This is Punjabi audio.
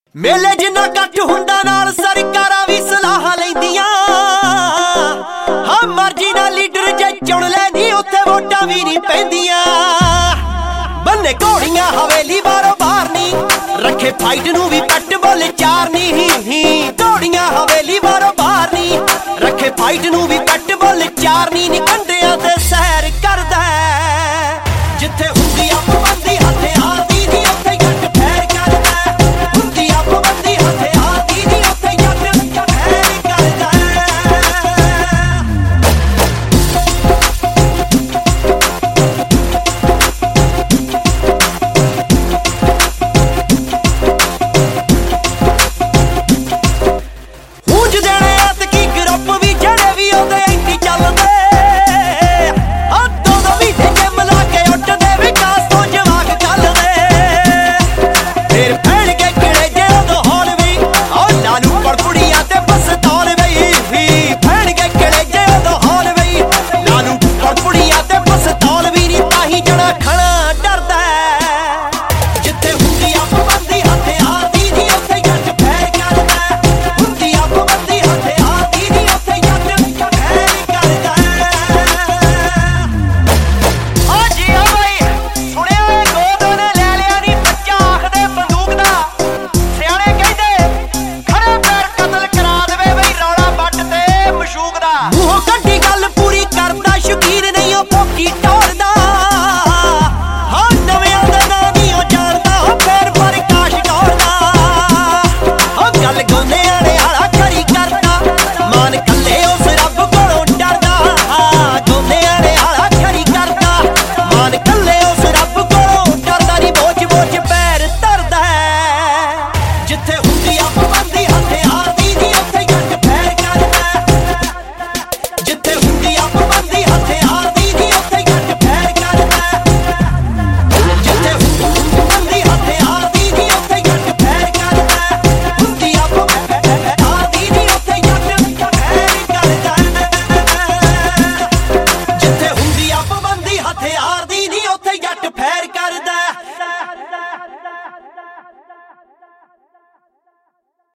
ਮੇਲੇ ਜਿੰਨਾ ਕੱਟ ਹੁੰਦਾ ਨਾਲ ਸਰਕਾਰਾਂ ਵੀ ਸਲਾਹਾਂ ਲੈਂਦੀਆਂ। ਹਾਂ ਮਰਜ਼ੀ ਨਾਲ ਲੀਡਰ ਜੇ ਚੁਣ ਲੈਂਦੀ ਉੱਥੇ ਵੋਟਾਂ ਵੀ ਨਹੀਂ ਪੈਂਦੀਆਂ। ਬੰਨੇ ਘੋੜੀਆਂ ਹਵੇਲੀ ਬਾਰੋਂ ਬਾਹਰ ਨੀ ਰੱਖੇ ਫਾਈਟ ਨੂੰ ਵੀ ਪੱਟ ਬੋਲ ਚਾਰ ਨੀ। ਘੋੜੀਆਂ ਹਵੇਲੀ ਬਾਰੋਂ ਬਾਹਰ ਨੀ ਰੱਖੇ ਫਾਈਟ ਨੂੰ ਵੀ ਪੱਟ ਬੋਲ ਚਾਰ ਨੀ ਕੰਡੇ